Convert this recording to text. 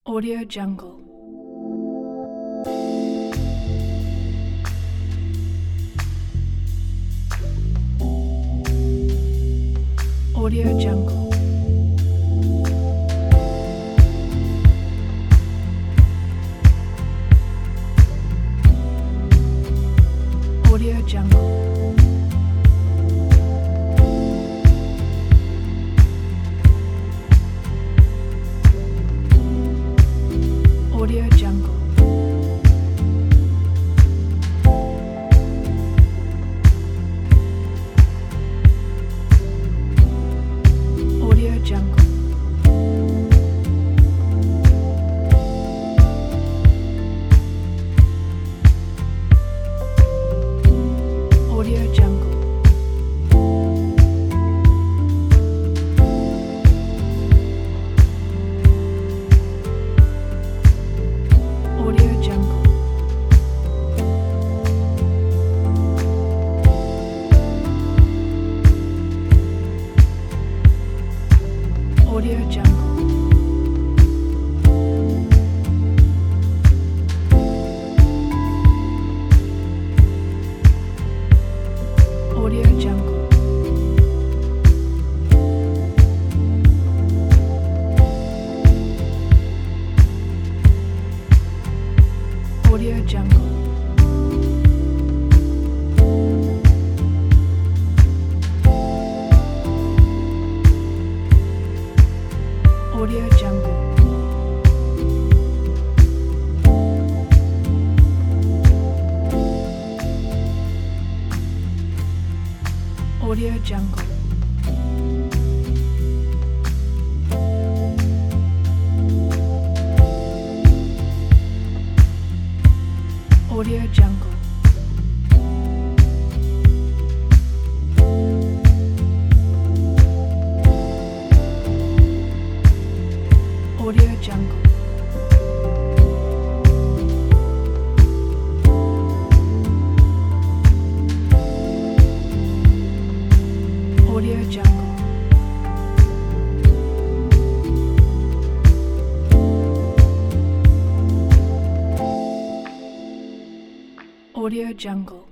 Audio Jungle. Audio Jungle. Audio Jungle. Audio Jungle. Audio Jungle. Audio Jungle. Audio Jungle. Audio Jungle. Audio Jungle. Audio Jungle. Audio Jungle. Audio Jungle. Audio Jungle. Audio Jungle. Audio Jungle. Audio Jungle.